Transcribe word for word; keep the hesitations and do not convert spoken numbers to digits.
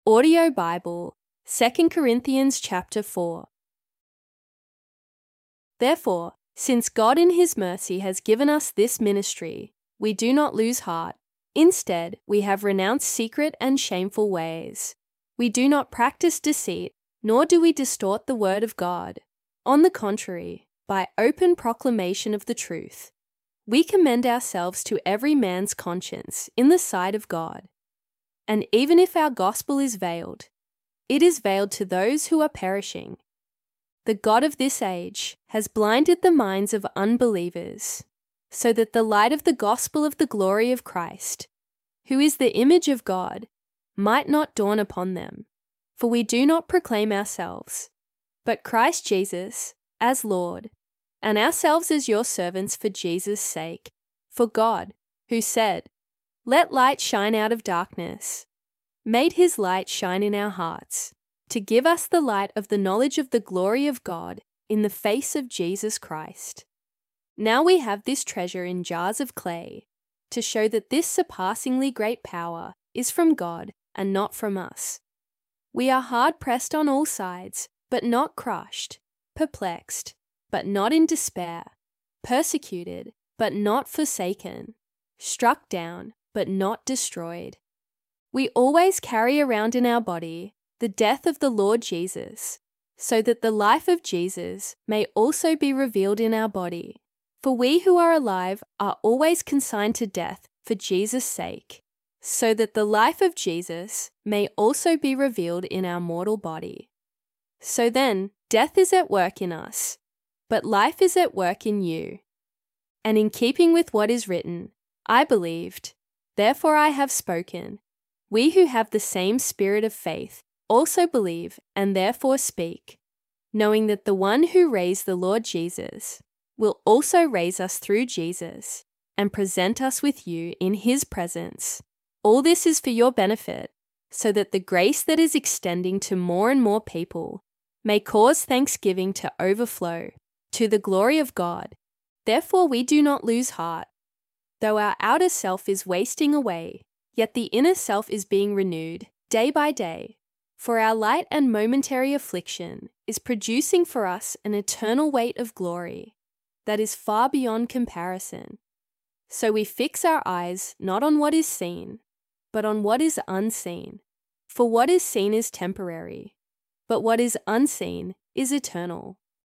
Audio Bible, Second Corinthians chapter four. Therefore, since God in His mercy has given us this ministry, we do not lose heart. Instead, we have renounced secret and shameful ways. We do not practice deceit, nor do we distort the word of God. On the contrary, by open proclamation of the truth, we commend ourselves to every man's conscience in the sight of God. And even if our gospel is veiled, it is veiled to those who are perishing. The God of this age has blinded the minds of unbelievers, so that the light of the gospel of the glory of Christ, who is the image of God, might not dawn upon them. For we do not proclaim ourselves, but Christ Jesus as Lord, and ourselves as your servants for Jesus' sake. For God, who said, "Let light shine out of darkness," made His light shine in our hearts, to give us the light of the knowledge of the glory of God in the face of Jesus Christ. Now we have this treasure in jars of clay, to show that this surpassingly great power is from God and not from us. We are hard pressed on all sides, but not crushed, perplexed, but not in despair, persecuted, but not forsaken, struck down, but not destroyed. We always carry around in our body the death of the Lord Jesus, so that the life of Jesus may also be revealed in our body. For we who are alive are always consigned to death for Jesus' sake, so that the life of Jesus may also be revealed in our mortal body. So then, death is at work in us, but life is at work in you. And in keeping with what is written, I believed, therefore I have spoken. We who have the same spirit of faith also believe and therefore speak, knowing that the one who raised the Lord Jesus will also raise us through Jesus and present us with you in His presence. All this is for your benefit, so that the grace that is extending to more and more people may cause thanksgiving to overflow to the glory of God. Therefore we do not lose heart. Though our outer self is wasting away, yet the inner self is being renewed day by day. For our light and momentary affliction is producing for us an eternal weight of glory that is far beyond comparison. So we fix our eyes not on what is seen, but on what is unseen. For what is seen is temporary, but what is unseen is eternal.